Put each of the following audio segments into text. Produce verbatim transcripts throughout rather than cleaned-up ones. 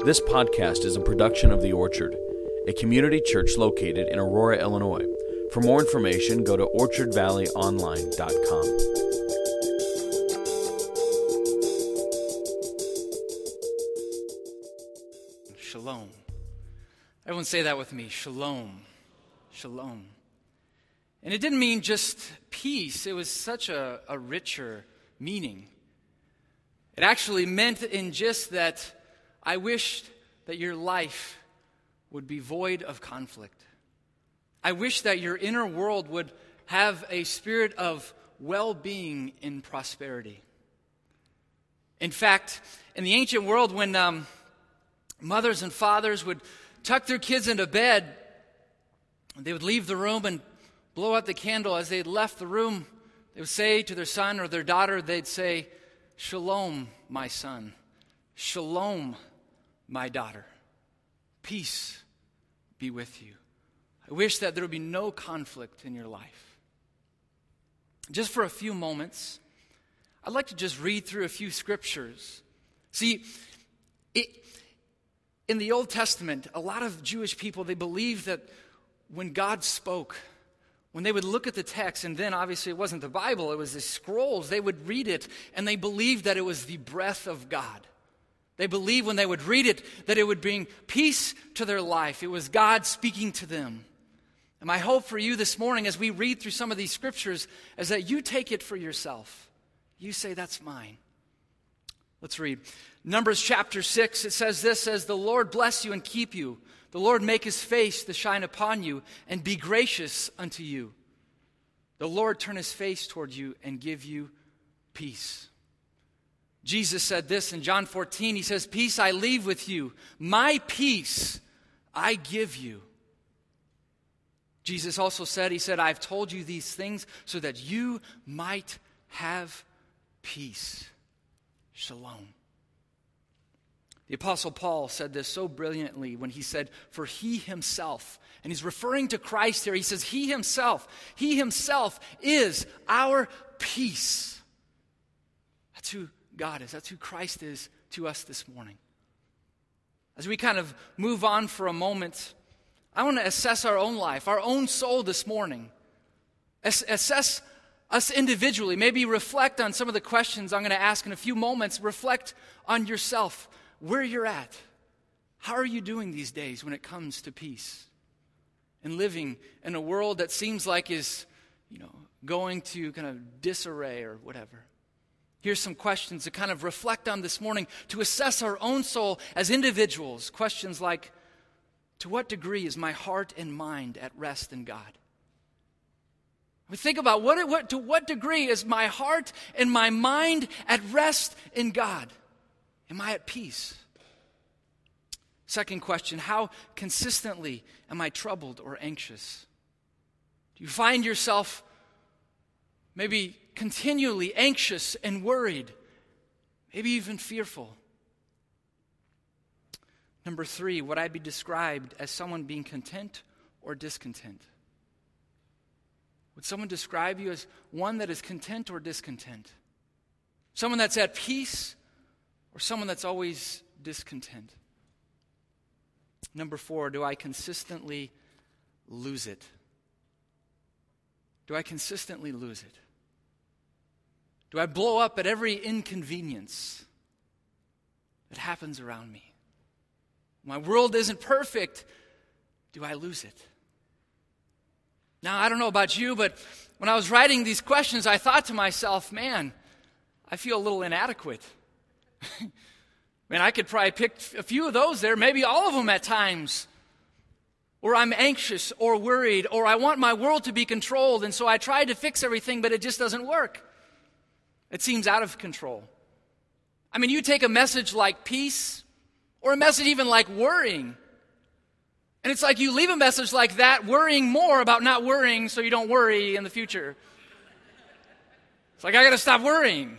This podcast is a production of The Orchard, a community church located in Aurora, Illinois. For more information, go to orchard valley online dot com. Shalom. Everyone say that with me. Shalom. Shalom. And it didn't mean just peace. It was such a, a richer meaning. It actually meant in just that I wished that your life would be void of conflict. I wish that your inner world would have a spirit of well-being and prosperity. In fact, in the ancient world, when um, mothers and fathers would tuck their kids into bed, they would leave the room and blow out the candle. As they left the room, they would say to their son or their daughter, they'd say, "Shalom, my son. Shalom, my daughter. Peace be with you." I wish that there would be no conflict in your life. Just for a few moments, I'd like to just read through a few scriptures. See, it, in the Old Testament, a lot of Jewish people, they believed that when God spoke, when they would look at the text, and then obviously it wasn't the Bible, it was the scrolls, they would read it, and they believed that it was the breath of God. They believed when they would read it that it would bring peace to their life. It was God speaking to them. And my hope for you this morning as we read through some of these scriptures is that you take it for yourself. You say, "That's mine." Let's read. Numbers chapter six, it says this, says, "The Lord bless you and keep you. The Lord make his face to shine upon you and be gracious unto you. The Lord turn his face toward you and give you peace." Jesus said this in John fourteen. He says, "Peace I leave with you. My peace I give you." Jesus also said, he said, "I've told you these things so that you might have peace." Shalom. The Apostle Paul said this so brilliantly when he said, "For he himself," and he's referring to Christ here, he says, he himself, he himself is our peace. That's who God is. That's who Christ is to us this morning. As we kind of move on for a moment, I want to assess our own life, our own soul this morning. As- assess us individually. Maybe reflect on some of the questions I'm going to ask in a few moments. Reflect on yourself, where you're at. How are you doing these days when it comes to peace? And living in a world that seems like is, you know, going to kind of disarray or whatever. Here's some questions to kind of reflect on this morning to assess our own soul as individuals. Questions like, to what degree is my heart and mind at rest in God? We think about what, what to what degree is my heart and my mind at rest in God? Am I at peace? Second question, how consistently am I troubled or anxious? Do you find yourself maybe continually anxious and worried, maybe even fearful? Number three, would I be described as someone being content or discontent? Would someone describe you as one that is content or discontent? Someone that's at peace or someone that's always discontent? Number four, do I consistently lose it? Do I consistently lose it? Do I blow up at every inconvenience that happens around me? My world isn't perfect. Do I lose it? Now, I don't know about you, but when I was writing these questions, I thought to myself, man, I feel a little inadequate. Man, I could probably pick a few of those there, maybe all of them at times. Or I'm anxious or worried, or I want my world to be controlled, and so I tried to fix everything, but it just doesn't work. It seems out of control. I mean, you take a message like peace, or a message even like worrying, and it's like you leave a message like that worrying more about not worrying so you don't worry in the future. It's like, I got to stop worrying.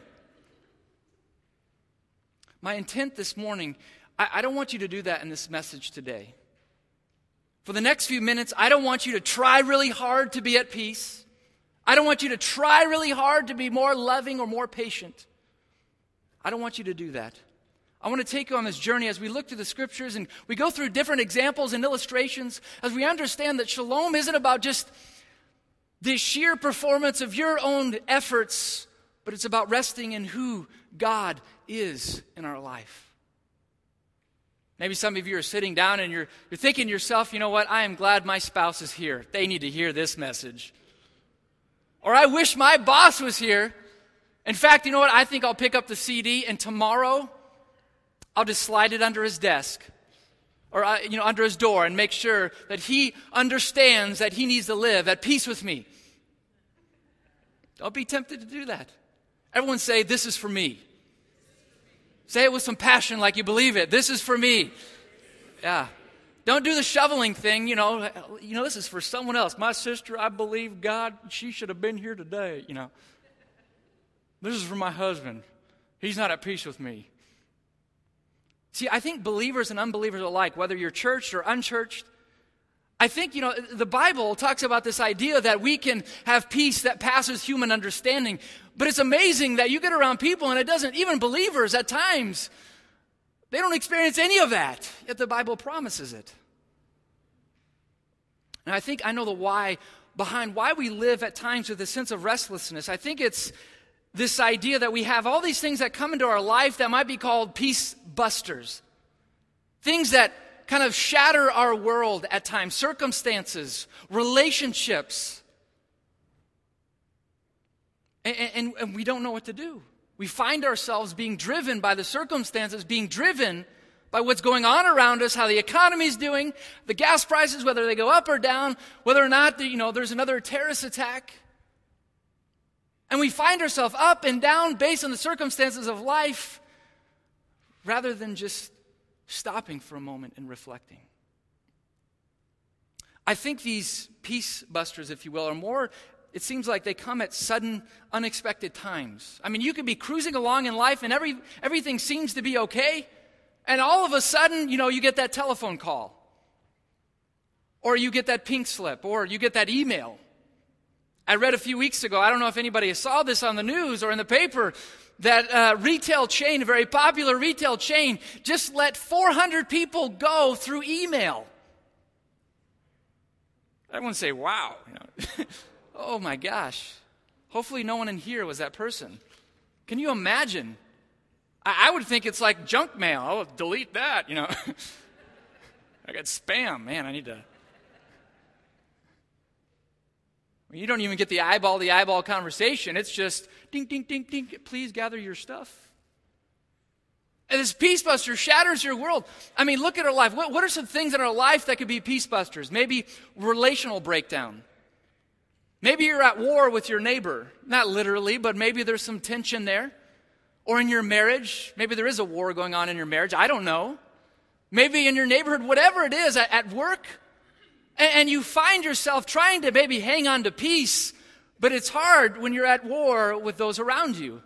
My intent this morning, I, I don't want you to do that in this message today. For the next few minutes, I don't want you to try really hard to be at peace. I don't want you to try really hard to be more loving or more patient. I don't want you to do that. I want to take you on this journey as we look through the scriptures and we go through different examples and illustrations as we understand that shalom isn't about just the sheer performance of your own efforts, but it's about resting in who God is in our life. Maybe some of you are sitting down and you're, you're thinking to yourself, you know what, I am glad my spouse is here. They need to hear this message. Or I wish my boss was here. In fact, you know what, I think I'll pick up the C D and tomorrow I'll just slide it under his desk or uh, you know, under his door and make sure that he understands that he needs to live at peace with me. Don't be tempted to do that. Everyone say, this is for me. Say it with some passion like you believe it. This is for me. Yeah. Don't do the shoveling thing, you know. You know, this is for someone else. My sister, I believe God, she should have been here today, you know. This is for my husband. He's not at peace with me. See, I think believers and unbelievers alike, whether you're churched or unchurched, I think, you know, the Bible talks about this idea that we can have peace that passes human understanding. But it's amazing that you get around people and it doesn't, even believers at times, they don't experience any of that. Yet the Bible promises it. And I think I know the why behind why we live at times with a sense of restlessness. I think it's this idea that we have all these things that come into our life that might be called peace busters. Things that kind of shatter our world at times. Circumstances, relationships. And, and, and we don't know what to do. We find ourselves being driven by the circumstances, being driven by what's going on around us, how the economy's doing, the gas prices, whether they go up or down, whether or not, you know, there's another terrorist attack. And we find ourselves up and down based on the circumstances of life rather than just stopping for a moment and reflecting. I think these peace busters, if you will, are more, it seems like they come at sudden, unexpected times. I mean, you could be cruising along in life and every everything seems to be okay, and all of a sudden, you know, you get that telephone call. Or you get that pink slip, or you get that email. I read a few weeks ago, I don't know if anybody saw this on the news or in the paper, that uh, retail chain, a very popular retail chain, just let four hundred people go through email. Everyone say, wow. You know. Oh my gosh. Hopefully no one in here was that person. Can you imagine? I, I would think it's like junk mail. I'll delete that, you know. I got spam. Man, I need to... You don't even get the eyeball-to-eyeball conversation. It's just, ding, ding, ding, ding, please gather your stuff. And this peace buster shatters your world. I mean, look at our life. What, what are some things in our life that could be peace busters? Maybe relational breakdown. Maybe you're at war with your neighbor. Not literally, but maybe there's some tension there. Or in your marriage. Maybe there is a war going on in your marriage. I don't know. Maybe in your neighborhood, whatever it is, at, at work. And you find yourself trying to maybe hang on to peace, but it's hard when you're at war with those around you.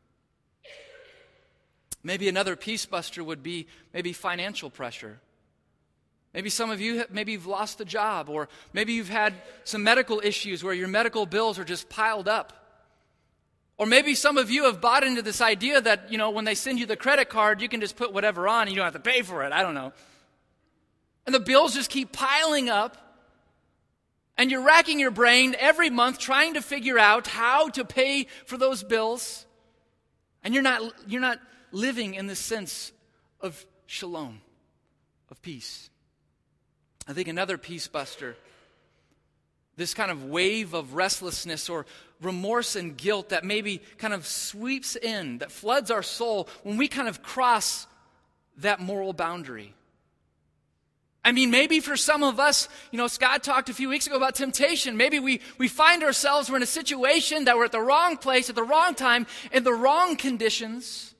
Maybe another peace buster would be maybe financial pressure. Maybe some of you, maybe you've lost a job, or maybe you've had some medical issues where your medical bills are just piled up. Or maybe some of you have bought into this idea that, you know, when they send you the credit card, you can just put whatever on and you don't have to pay for it. I don't know. And the bills just keep piling up. And you're racking your brain every month trying to figure out how to pay for those bills. And you're not, you're not living in the sense of shalom, of peace. I think another peace buster, this kind of wave of restlessness or remorse and guilt that maybe kind of sweeps in, that floods our soul when we kind of cross that moral boundary. I mean, maybe for some of us, you know, Scott talked a few weeks ago about temptation. Maybe we, we find ourselves, we're in a situation that we're at the wrong place, at the wrong time, in the wrong conditions.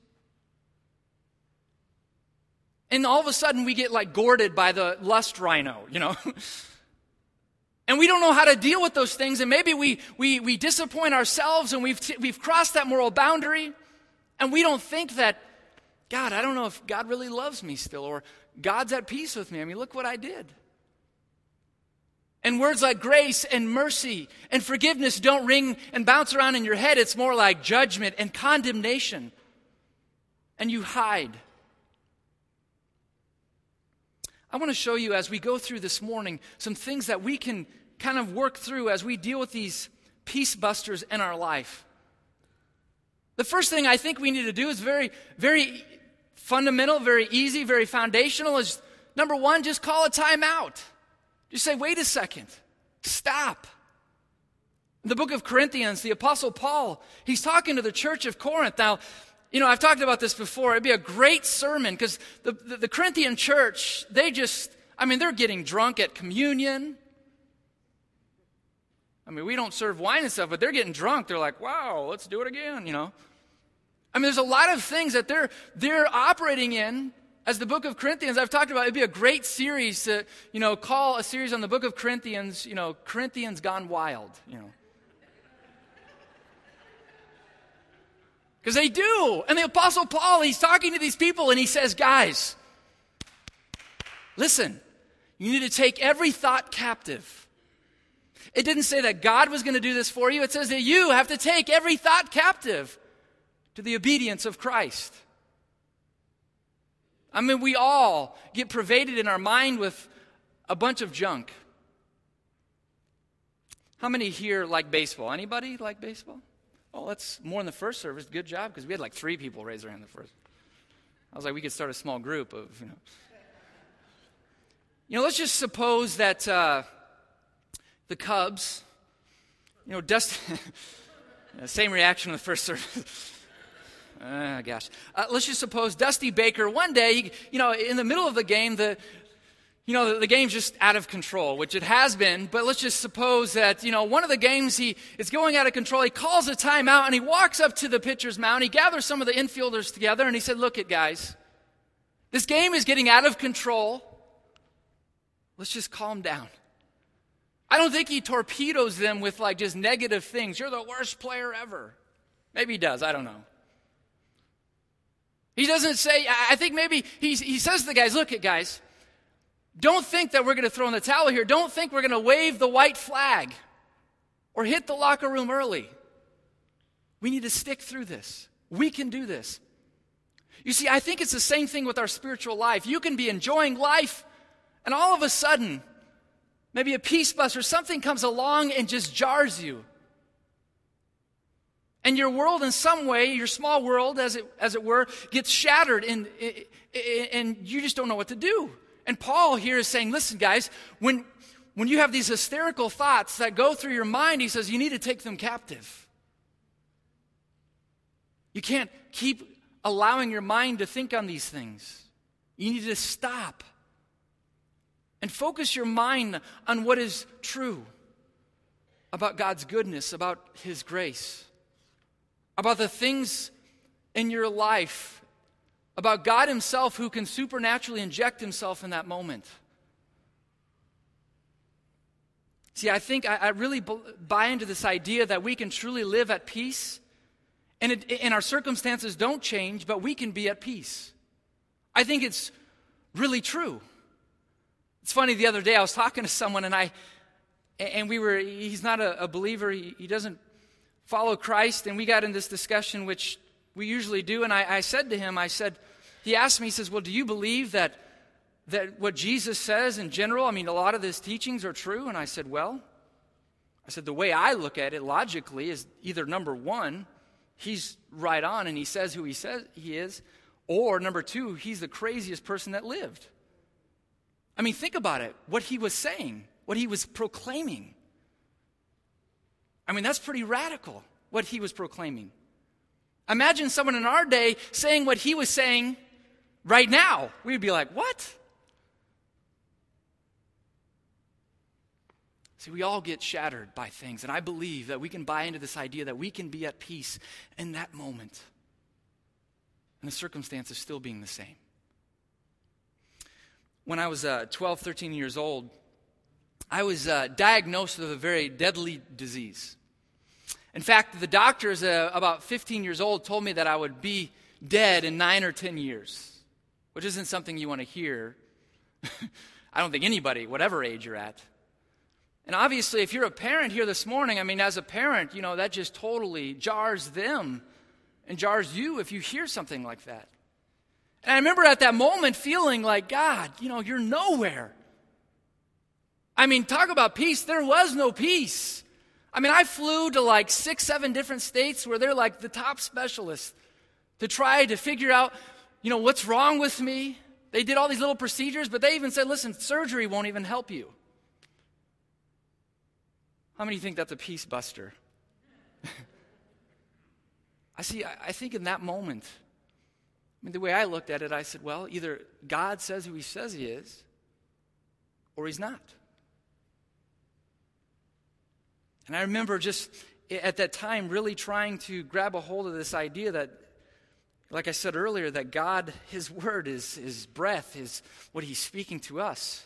And all of a sudden we get like gourded by the lust rhino, you know. And we don't know how to deal with those things. And maybe we we we disappoint ourselves and we've t- we've crossed that moral boundary. And we don't think that, God, I don't know if God really loves me still, or God's at peace with me. I mean, look what I did. And words like grace and mercy and forgiveness don't ring and bounce around in your head. It's more like judgment and condemnation. And you hide. I want to show you as we go through this morning some things that we can kind of work through as we deal with these peace busters in our life. The first thing I think we need to do is very, very fundamental, very easy, very foundational is, number one, just call a timeout. Just say, wait a second, stop. In the book of Corinthians, the Apostle Paul, he's talking to the church of Corinth. Now, you know, I've talked about this before. It'd be a great sermon because the, the, the Corinthian church, they just, I mean, they're getting drunk at communion. I mean, we don't serve wine and stuff, but they're getting drunk. They're like, wow, let's do it again, you know. I mean, there's a lot of things that they're they're operating in as the book of Corinthians. I've talked about it'd be a great series to, you know, call a series on the book of Corinthians, you know, Corinthians Gone Wild, you know. Because they do. And the Apostle Paul, he's talking to these people and he says, guys, listen, you need to take every thought captive. It didn't say that God was going to do this for you. It says that you have to take every thought captive to the obedience of Christ. I mean, we all get pervaded in our mind with a bunch of junk. How many here like baseball? Anybody like baseball? Oh, that's more in the first service. Good job, because we had like three people raise their hand in the first. I was like, we could start a small group of, you know. You know, let's just suppose that uh, the Cubs, you know, Dusty, same reaction in the first service. Ah, uh, gosh. Uh, let's just suppose Dusty Baker, one day, you know, in the middle of the game, the, you know, the, the game's just out of control, which it has been, but let's just suppose that, you know, one of the games, he is going out of control. He calls a timeout, and he walks up to the pitcher's mound. He gathers some of the infielders together, and he said, look it, guys, this game is getting out of control. Let's just calm down. I don't think he torpedoes them with, like, just negative things. You're the worst player ever. Maybe he does. I don't know. He doesn't say, I think maybe he, he says to the guys, look it, guys, don't think that we're going to throw in the towel here. Don't think we're going to wave the white flag or hit the locker room early. We need to stick through this. We can do this. You see, I think it's the same thing with our spiritual life. You can be enjoying life, and all of a sudden, maybe a peace bus or something comes along and just jars you. And your world in some way, your small world, as it as it were, gets shattered, and, and you just don't know what to do. And Paul here is saying, listen, guys, when, when you have these hysterical thoughts that go through your mind, he says, you need to take them captive. You can't keep allowing your mind to think on these things. You need to stop and focus your mind on what is true about God's goodness, about his grace, about the things in your life, about God himself who can supernaturally inject himself in that moment. See, I think I, I really buy into this idea that we can truly live at peace, and, it, and our circumstances don't change, but we can be at peace. I think it's really true. It's funny, the other day I was talking to someone, and I, and we were, he's not a, a believer, he, he doesn't follow Christ, and we got in this discussion, which we usually do, and I, I said to him, I said, he asked me, he says, well, do you believe that that what Jesus says in general, I mean, a lot of his teachings are true? And I said, well, I said, the way I look at it logically is either number one, he's right on and he says who he says he is, or number two, he's the craziest person that lived. I mean, think about it, what he was saying, what he was proclaiming. I mean, that's pretty radical, what he was proclaiming. Imagine someone in our day saying what he was saying right now. We'd be like, what? See, we all get shattered by things, and I believe that we can buy into this idea that we can be at peace in that moment, and the circumstances still being the same. When I was uh, twelve, thirteen years old, I was uh, diagnosed with a very deadly disease. In fact, the doctors, uh, about fifteen years old, told me that I would be dead in nine or ten years, which isn't something you want to hear. I don't think anybody, whatever age you're at. And obviously, if you're a parent here this morning, I mean, as a parent, you know, that just totally jars them and jars you if you hear something like that. And I remember at that moment feeling like, God, you know, you're nowhere. I mean, talk about peace. There was no peace. I mean, I flew to like six, seven different states where they're like the top specialists to try to figure out, you know, what's wrong with me. They did all these little procedures, but they even said, listen, surgery won't even help you. How many think that's a peace buster? I see, I, I think in that moment, I mean, the way I looked at it, I said, well, either God says who he says he is, or he's not. And I remember just at that time really trying to grab a hold of this idea that, like I said earlier, that God, his word is his breath, is what he's speaking to us.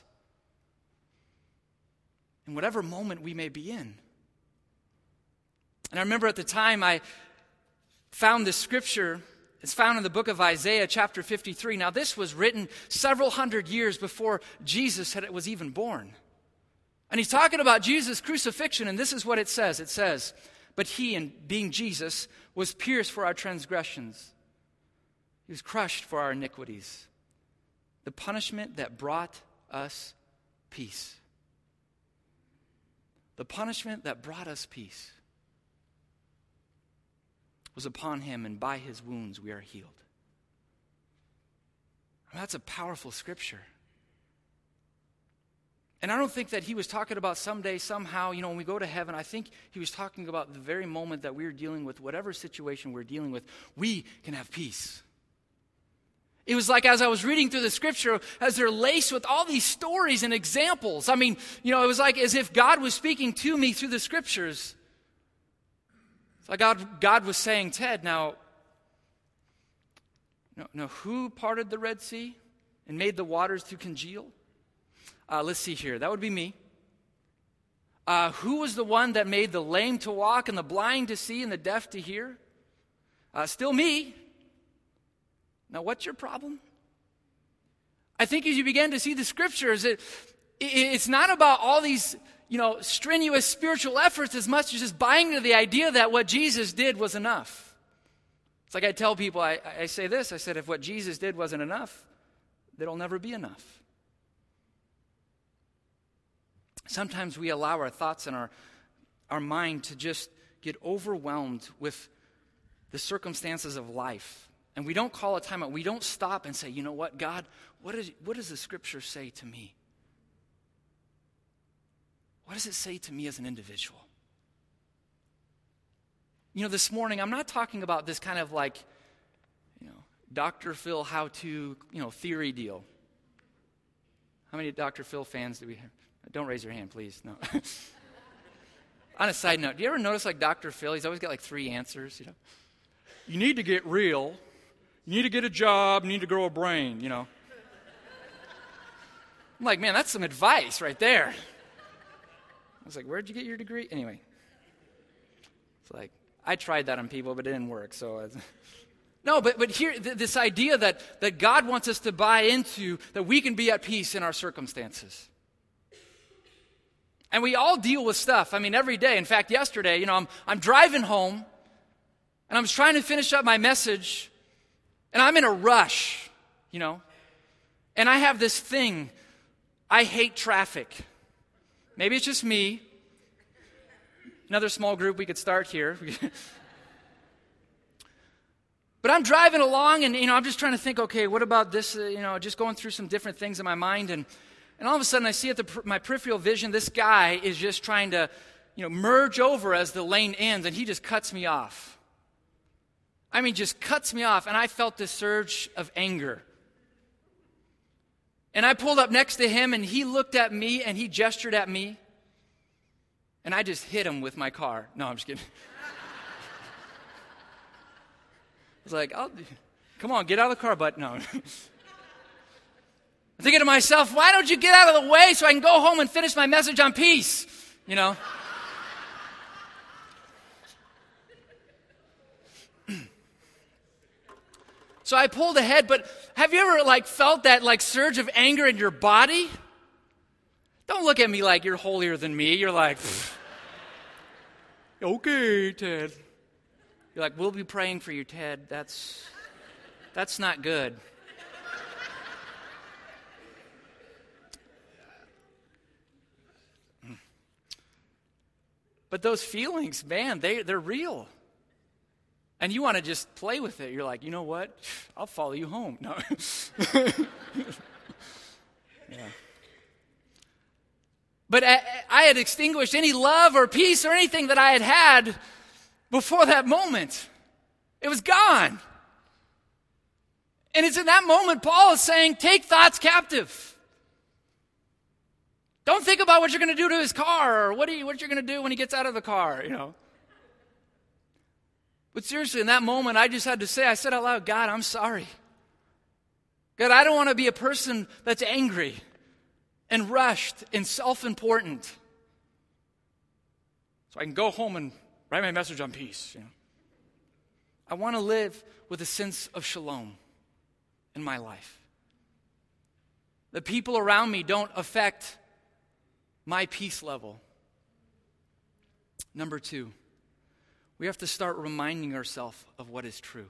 In whatever moment we may be in. And I remember at the time I found this scripture. It's found in the book of Isaiah, chapter fifty-three. Now, this was written several hundred years before Jesus had, was even born. And he's talking about Jesus' crucifixion, and this is what it says. It says, but he, and being Jesus, was pierced for our transgressions. He was crushed for our iniquities. The punishment that brought us peace. The punishment that brought us peace was upon him, and by his wounds we are healed. Well, that's a powerful scripture. And I don't think that he was talking about someday, somehow, you know, when we go to heaven, I think he was talking about the very moment that we're dealing with, whatever situation we're dealing with, we can have peace. It was like as I was reading through the scripture, as they're laced with all these stories and examples. I mean, you know, it was like as if God was speaking to me through the scriptures. It's like God, God was saying, Ted, now, now, now who parted the Red Sea and made the waters to congeal? Uh, let's see here. That would be me. Uh, who was the one that made the lame to walk and the blind to see and the deaf to hear? Uh, still me. Now, what's your problem? I think as you begin to see the scriptures, it, it, it's not about all these, you know, strenuous spiritual efforts as much as just buying into the idea that what Jesus did was enough. It's like I tell people, I, I say this, I said, if what Jesus did wasn't enough, then it'll never be enough. Sometimes we allow our thoughts and our, our mind to just get overwhelmed with the circumstances of life. And we don't call a time out. We don't stop and say, you know what, God, what, is, what does the scripture say to me? What does it say to me as an individual? You know, this morning, I'm not talking about this kind of like, you know, Doctor Phil how-to, you know, theory deal. How many Doctor Phil fans do we have? Don't raise your hand, please. No. On a side note, do you ever notice like Doctor Phil, he's always got like three answers, you know? You need to get real. You need to get a job. You need to grow a brain, you know. I'm like, man, that's some advice right there. I was like, where'd you get your degree? Anyway. It's like, I tried that on people, but it didn't work. So, I, no, but but here, th- this idea that, that God wants us to buy into, that we can be at peace in our circumstances. And we all deal with stuff. I mean, every day. In fact, yesterday, you know, I'm I'm driving home, and I was trying to finish up my message, and I'm in a rush, you know. And I have this thing. I hate traffic. Maybe it's just me. Another small group we could start here. But I'm driving along, and, you know, I'm just trying to think, okay, what about this, uh, you know, just going through some different things in my mind, and And all of a sudden, I see at the, my peripheral vision, this guy is just trying to, you know, merge over as the lane ends, and he just cuts me off. I mean, just cuts me off, and I felt this surge of anger. And I pulled up next to him, and he looked at me, and he gestured at me, and I just hit him with my car. No, I'm just kidding. I was like, I'll, come on, get out of the car, but no. I'm thinking to myself, why don't you get out of the way so I can go home and finish my message on peace? You know? So I pulled ahead, but have you ever like felt that like surge of anger in your body? Don't look at me like you're holier than me. You're like, okay, Ted. You're like, we'll be praying for you, Ted. That's that's not good. But those feelings, man, they, they're real. And you want to just play with it. You're like, you know what? I'll follow you home. No. Yeah. But I, I had extinguished any love or peace or anything that I had had before that moment. It was gone. And it's in that moment Paul is saying, take thoughts captive. Don't think about what you're going to do to his car or what, you, what you're going to do when he gets out of the car, you know. But seriously, in that moment, I just had to say, I said out loud, God, I'm sorry. God, I don't want to be a person that's angry and rushed and self-important. So I can go home and write my message on peace. You know? I want to live with a sense of shalom in my life. The people around me don't affect my peace level. Number two, we have to start reminding ourselves of what is true.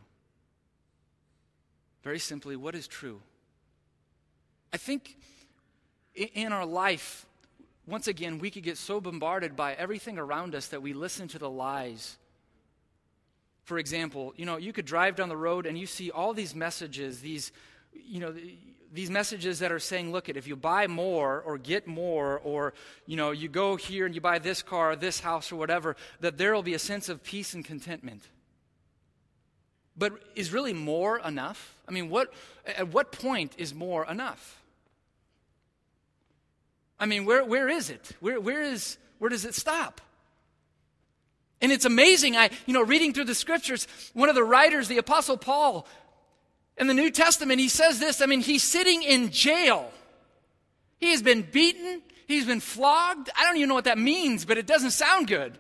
Very simply, what is true? I think in our life, once again, we could get so bombarded by everything around us that we listen to the lies. For example, you know, you could drive down the road and you see all these messages, these, you know, these messages that are saying, look, if you buy more or get more or, you know, you go here and you buy this car, this house or whatever, that there will be a sense of peace and contentment. But is really more enough? I mean, what at what point is more enough? I mean, where where is it? Where where is where does it stop? And it's amazing. I, you know, reading through the scriptures, one of the writers, the Apostle Paul, in the New Testament, he says this. I mean, he's sitting in jail. He has been beaten. He's been flogged. I don't even know what that means, but it doesn't sound good.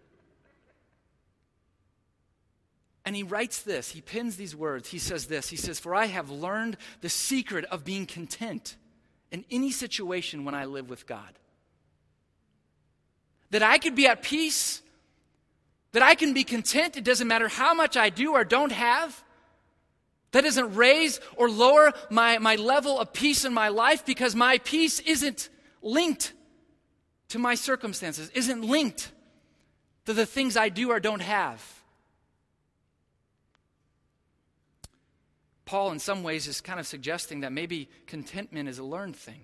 And he writes this. He pins these words. He says this. He says, "For I have learned the secret of being content in any situation when I live with God. That I could be at peace, that I can be content. It doesn't matter how much I do or don't have. That doesn't raise or lower my, my level of peace in my life because my peace isn't linked to my circumstances, isn't linked to the things I do or don't have." Paul, in some ways, is kind of suggesting that maybe contentment is a learned thing.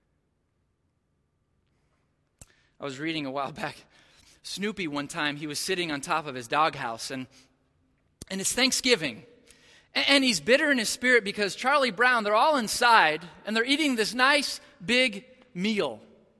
I was reading a while back, Snoopy one time, he was sitting on top of his doghouse, and, and it's Thanksgiving. And, and he's bitter in his spirit because Charlie Brown, they're all inside, and they're eating this nice, big meal.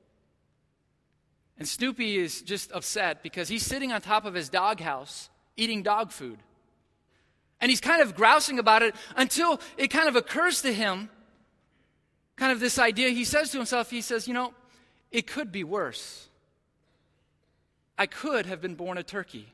And Snoopy is just upset because he's sitting on top of his doghouse eating dog food. And he's kind of grousing about it until it kind of occurs to him, kind of this idea. He says to himself, he says, you know, it could be worse. I could have been born a turkey.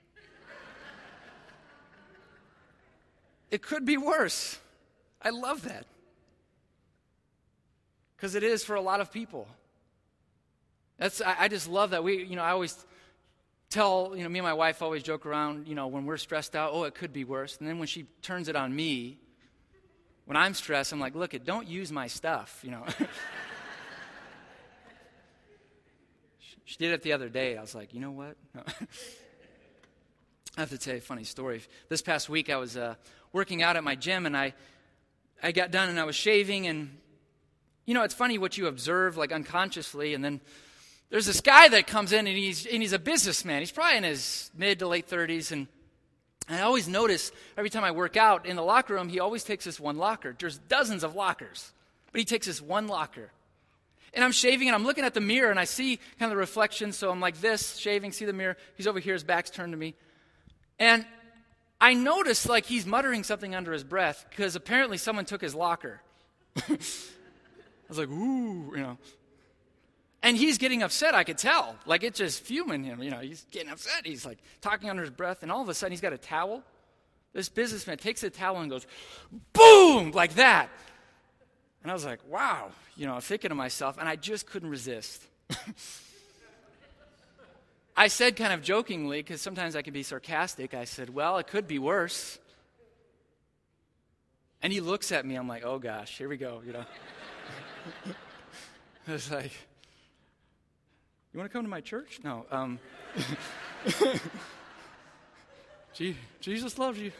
It could be worse. I love that. Because it is for a lot of people. That's I, I just love that. We, you know, I always tell, you know, me and my wife always joke around, you know, when we're stressed out, oh, it could be worse. And then when she turns it on me, when I'm stressed, I'm like, look, it don't use my stuff, you know. She did it the other day. I was like, you know what? No. I have to tell you a funny story. This past week, I was uh, working out at my gym, and I, I got done, and I was shaving, and, you know, it's funny what you observe, like, unconsciously, and then there's this guy that comes in, and he's and he's a businessman. He's probably in his mid to late thirties, and I always notice every time I work out in the locker room, he always takes this one locker. There's dozens of lockers, but he takes this one locker. And I'm shaving, and I'm looking at the mirror, and I see kind of the reflection, so I'm like this, shaving, see the mirror. He's over here, his back's turned to me. And I notice, like, he's muttering something under his breath, because apparently someone took his locker. I was like, ooh, you know. And he's getting upset, I could tell. Like, it's just fuming him, you know. He's getting upset. He's, like, talking under his breath. And all of a sudden, he's got a towel. This businessman takes the towel and goes, boom, like that. And I was like, wow. You know, thinking to myself, and I just couldn't resist. I said kind of jokingly, because sometimes I can be sarcastic, I said, well, it could be worse. And he looks at me. I'm like, oh, gosh, here we go, you know. I was like... You want to come to my church? No. Um, Jesus loves you.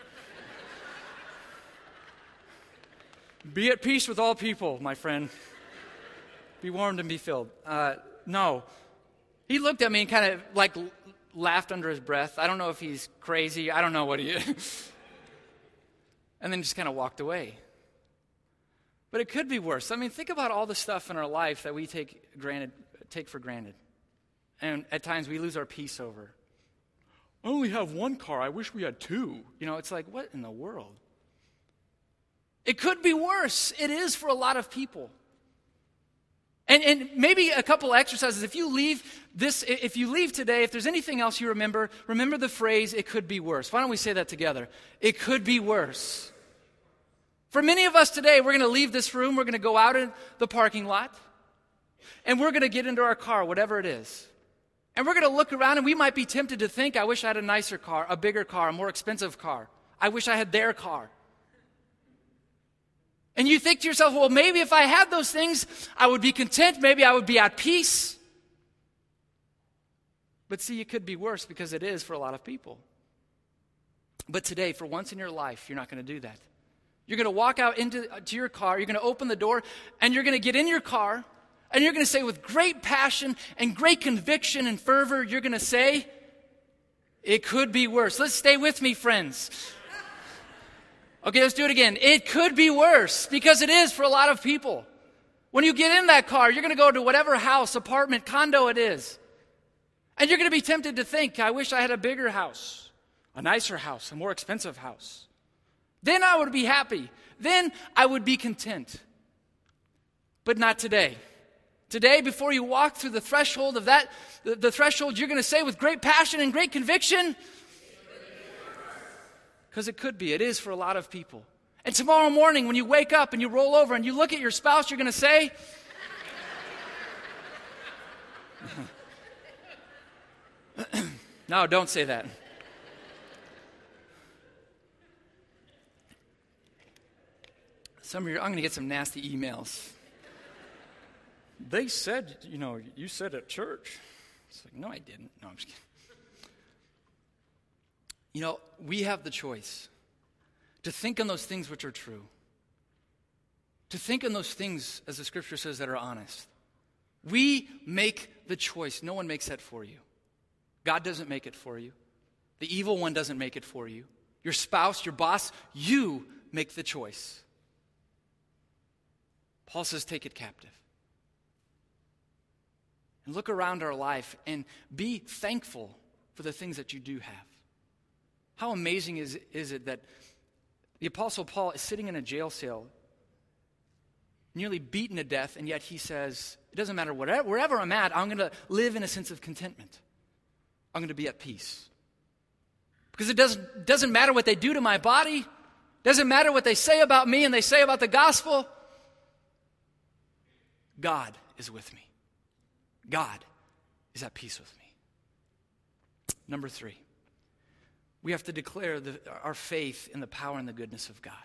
Be at peace with all people, my friend. Be warmed and be filled. Uh, no. He looked at me and kind of like laughed under his breath. I don't know if he's crazy. I don't know what he is. And then just kind of walked away. But it could be worse. I mean, think about all the stuff in our life that we take granted, take for granted. And at times we lose our peace over. I only have one car. I wish we had two. You know, it's like, what in the world? It could be worse. It is for a lot of people. And, and maybe a couple exercises. If you leave this, if you leave today, if there's anything else you remember, remember the phrase, it could be worse. Why don't we say that together? It could be worse. For many of us today, we're going to leave this room, we're going to go out in the parking lot, and we're going to get into our car, whatever it is. And we're going to look around, and we might be tempted to think, I wish I had a nicer car, a bigger car, a more expensive car. I wish I had their car. And you think to yourself, well, maybe if I had those things, I would be content. Maybe I would be at peace. But see, it could be worse because it is for a lot of people. But today, for once in your life, you're not going to do that. You're going to walk out into to your car, you're going to open the door, and you're going to get in your car, and you're going to say with great passion and great conviction and fervor, you're going to say, it could be worse. Let's stay with me, friends. Okay, let's do it again. It could be worse because it is for a lot of people. When you get in that car, you're going to go to whatever house, apartment, condo it is. And you're going to be tempted to think, I wish I had a bigger house, a nicer house, a more expensive house. Then I would be happy. Then I would be content. But not today. Today, before you walk through the threshold of that, the, the threshold, you're going to say with great passion and great conviction, because it could be. It is for a lot of people. And tomorrow morning when you wake up and you roll over and you look at your spouse, you're going to say, no, don't say that. Some of you, I'm going to get some nasty emails. They said, you know, you said at church. It's like, no, I didn't. No, I'm just kidding. You know, we have the choice to think on those things which are true, to think on those things, as the scripture says, that are honest. We make the choice. No one makes that for you. God doesn't make it for you. The evil one doesn't make it for you. Your spouse, your boss, you make the choice. Paul says, take it captive. And look around our life and be thankful for the things that you do have. How amazing is, is it that the Apostle Paul is sitting in a jail cell, nearly beaten to death, and yet he says, it doesn't matter, whatever, wherever I'm at, I'm going to live in a sense of contentment. I'm going to be at peace. Because it doesn't, doesn't matter what they do to my body, doesn't matter what they say about me and they say about the gospel. God is with me. God is at peace with me. Number three. We have to declare the, our faith in the power and the goodness of God.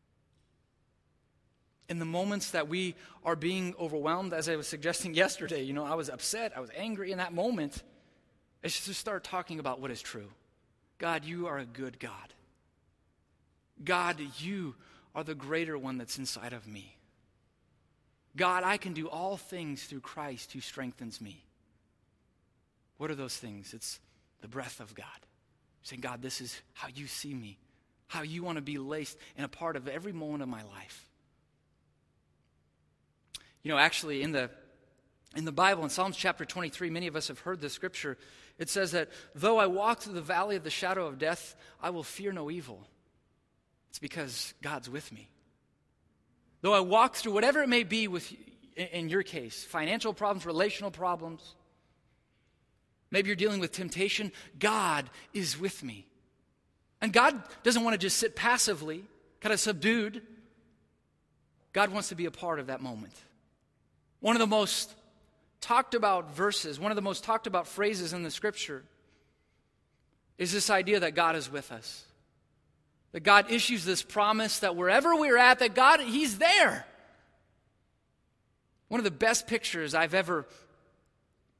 In the moments that we are being overwhelmed, as I was suggesting yesterday, you know, I was upset, I was angry in that moment, it's just start talking about what is true. God, you are a good God. God, you are the greater one that's inside of me. God, I can do all things through Christ who strengthens me. What are those things? It's the breath of God. Saying, God, this is how you see me, how you want to be laced and a part of every moment of my life. You know, actually, in the in the Bible, in Psalms chapter twenty-three, many of us have heard this scripture. It says that, though I walk through the valley of the shadow of death, I will fear no evil. It's because God's with me. Though I walk through whatever it may be with, in your case, financial problems, relational problems, maybe you're dealing with temptation, God is with me. And God doesn't want to just sit passively, kind of subdued. God wants to be a part of that moment. One of the most talked about verses, one of the most talked about phrases in the scripture is this idea that God is with us. That God issues this promise that wherever we're at, that God, He's there. One of the best pictures I've ever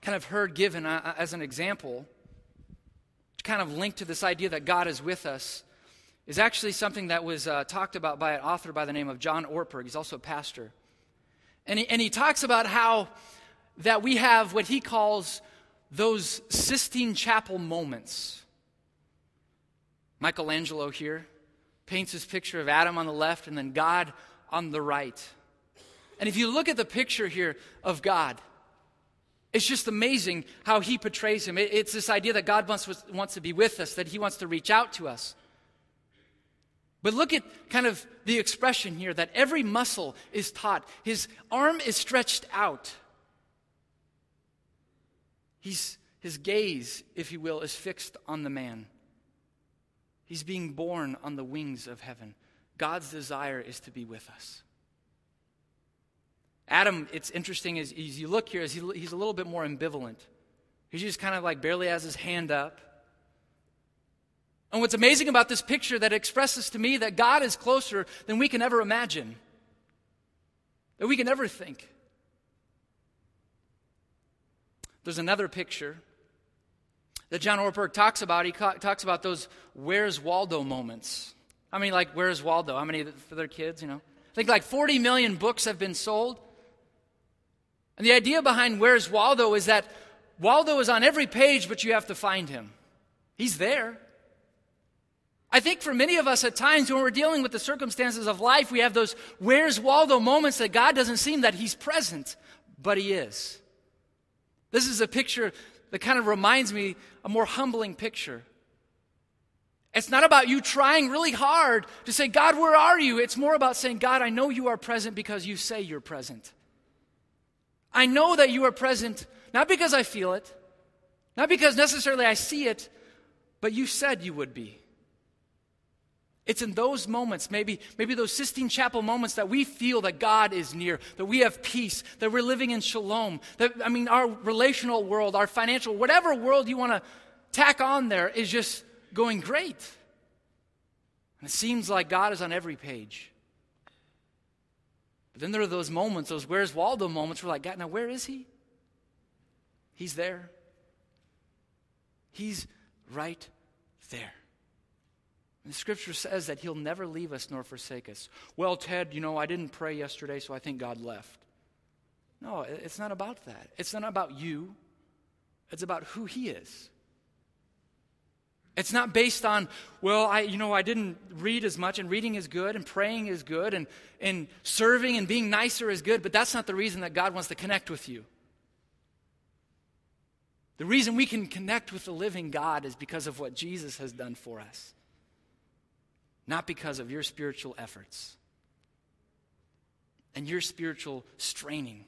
kind of heard given uh, as an example, kind of linked to this idea that God is with us, is actually something that was uh, talked about by an author by the name of John Ortberg. He's also a pastor. And he, and he talks about how that we have what he calls those Sistine Chapel moments. Michelangelo here paints this picture of Adam on the left and then God on the right. And if you look at the picture here of God, it's just amazing how he portrays him. It, it's this idea that God wants, wants to be with us, that he wants to reach out to us. But look at kind of the expression here, that every muscle is taut. His arm is stretched out. He's, his gaze, if you will, is fixed on the man. He's being born on the wings of heaven. God's desire is to be with us. Adam, it's interesting as, as you look here, as he, he's a little bit more ambivalent. He just kind of like barely has his hand up. And what's amazing about this picture that expresses to me that God is closer than we can ever imagine, that we can ever think. There's another picture that John Ortberg talks about. He co- talks about those Where's Waldo moments. How many like Where's Waldo? How many for their kids, you know? I think like forty million books have been sold. And the idea behind Where's Waldo is that Waldo is on every page, but you have to find him. He's there. I think for many of us at times when we're dealing with the circumstances of life, we have those Where's Waldo moments that God doesn't seem that he's present, but he is. This is a picture that kind of reminds me a more humbling picture. It's not about you trying really hard to say, God, where are you? It's more about saying, God, I know you are present because you say you're present. I know that you are present, not because I feel it, not because necessarily I see it, but you said you would be. It's in those moments, maybe, maybe those Sistine Chapel moments, that we feel that God is near, that we have peace, that we're living in shalom, that, I mean, our relational world, our financial, whatever world you want to tack on there is just going great. And it seems like God is on every page. But then there are those moments, those Where's Waldo moments, where we're like, God, now where is he? He's there. He's right there. And the scripture says that he'll never leave us nor forsake us. Well, Ted, you know, I didn't pray yesterday, so I think God left. No, it's not about that. It's not about you. It's about who he is. It's not based on, well, I, you know, I didn't read as much, and reading is good, and praying is good, and, and serving and being nicer is good, but that's not the reason that God wants to connect with you. The reason we can connect with the living God is because of what Jesus has done for us, not because of your spiritual efforts and your spiritual straining.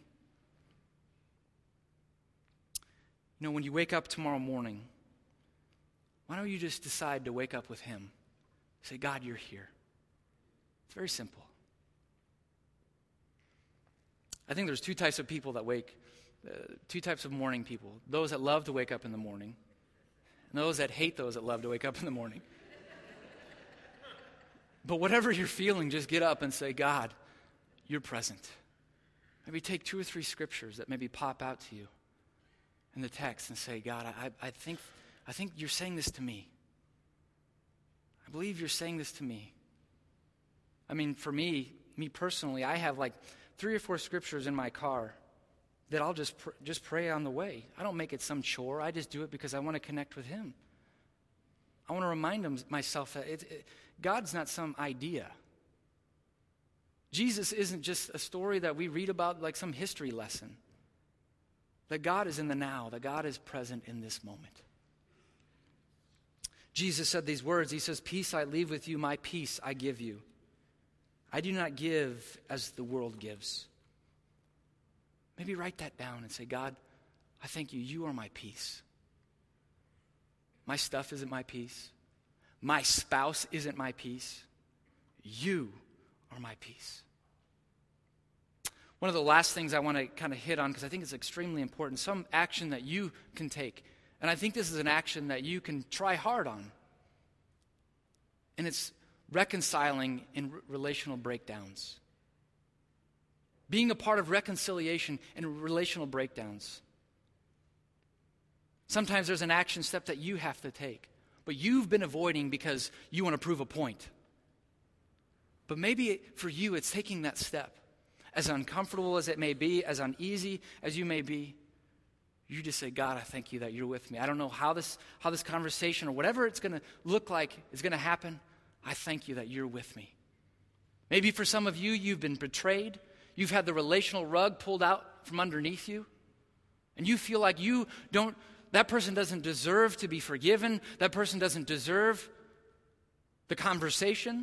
You know, when you wake up tomorrow morning, why don't you just decide to wake up with him? Say, God, you're here. It's very simple. I think there's two types of people that wake, uh, two types of morning people. Those that love to wake up in the morning, and those that hate those that love to wake up in the morning. But whatever you're feeling, just get up and say, God, you're present. Maybe take two or three scriptures that maybe pop out to you in the text and say, God, I, I think... I think you're saying this to me. I believe you're saying this to me. I mean, for me, me personally, I have like three or four scriptures in my car that I'll just pr- just pray on the way. I don't make it some chore. I just do it because I want to connect with him. I want to remind him, myself that it, it, God's not some idea. Jesus isn't just a story that we read about like some history lesson. That God is in the now, that God is present in this moment. Jesus said these words. He says, peace I leave with you, my peace I give you. I do not give as the world gives. Maybe write that down and say, God, I thank you. You are my peace. My stuff isn't my peace. My spouse isn't my peace. You are my peace. One of the last things I want to kind of hit on, because I think it's extremely important, some action that you can take. And I think this is an action that you can try hard on. And it's reconciling in r- relational breakdowns. Being a part of reconciliation and relational breakdowns. Sometimes there's an action step that you have to take, but you've been avoiding because you want to prove a point. But maybe for you, it's taking that step. As uncomfortable as it may be, as uneasy as you may be, you just say, God, I thank you that you're with me. I don't know how this, how this conversation or whatever it's going to look like is going to happen. I thank you that you're with me. Maybe for some of you, you've been betrayed. You've had the relational rug pulled out from underneath you. And you feel like you don't, that person doesn't deserve to be forgiven. That person doesn't deserve the conversation.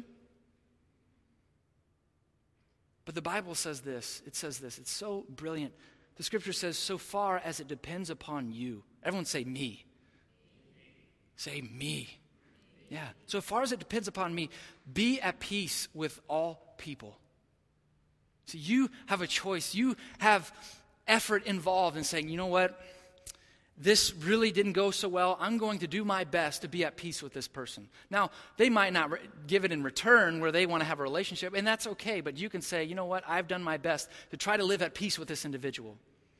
But the Bible says this. It says this. It's so brilliant. The scripture says, so far as it depends upon you. Everyone say me. Say me. Yeah. So far as it depends upon me, be at peace with all people. So you have a choice. You have effort involved in saying, you know what? This really didn't go so well. I'm going to do my best to be at peace with this person. Now, they might not re- give it in return where they want to have a relationship, and that's okay, but you can say, you know what, I've done my best to try to live at peace with this individual.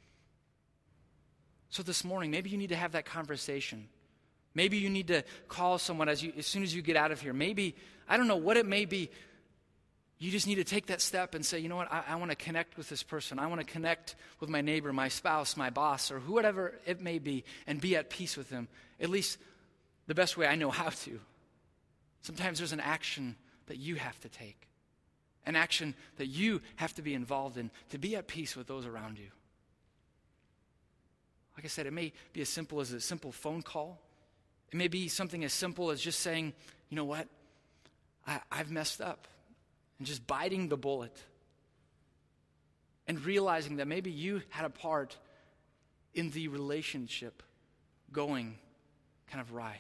So this morning, maybe you need to have that conversation. Maybe you need to call someone as you as soon as you get out of here. Maybe, I don't know what it may be, you just need to take that step and say, you know what, I, I want to connect with this person. I want to connect with my neighbor, my spouse, my boss, or whoever it may be, and be at peace with them. At least the best way I know how to. Sometimes there's an action that you have to take, an action that you have to be involved in to be at peace with those around you. Like I said, it may be as simple as a simple phone call. It may be something as simple as just saying, you know what, I, I've messed up. And just biting the bullet and realizing that maybe you had a part in the relationship going kind of awry.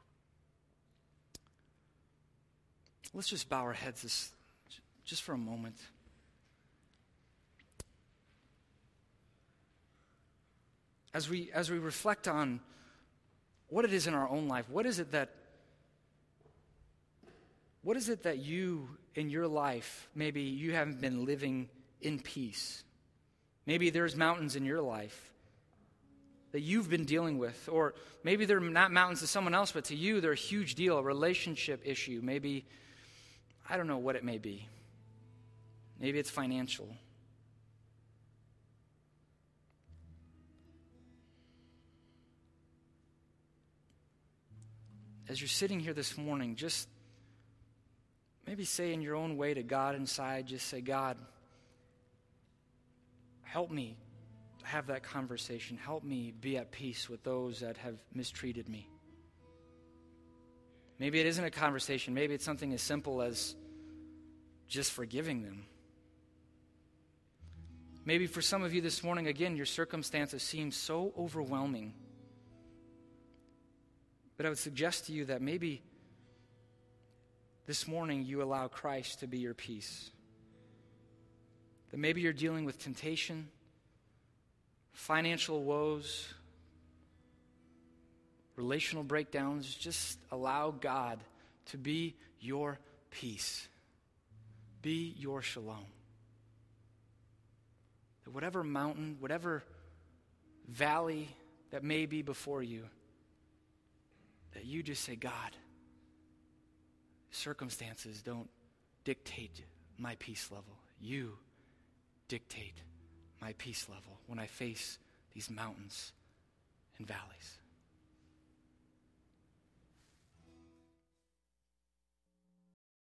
Let's just bow our heads this, just for a moment. As we, as we reflect on what it is in our own life, what is it that What is it that you, in your life, maybe you haven't been living in peace? Maybe there's mountains in your life that you've been dealing with. Or maybe they're not mountains to someone else, but to you they're a huge deal, a relationship issue. Maybe, I don't know what it may be. Maybe it's financial. As you're sitting here this morning, just maybe say in your own way to God inside, just say, God, help me have that conversation. Help me be at peace with those that have mistreated me. Maybe it isn't a conversation. Maybe it's something as simple as just forgiving them. Maybe for some of you this morning, again, your circumstances seem so overwhelming. But I would suggest to you that maybe this morning you allow Christ to be your peace. That maybe you're dealing with temptation, financial woes, relational breakdowns. Just allow God to be your peace. Be your shalom. That whatever mountain, whatever valley that may be before you, that you just say, God, circumstances don't dictate my peace level. You dictate my peace level when I face these mountains and valleys.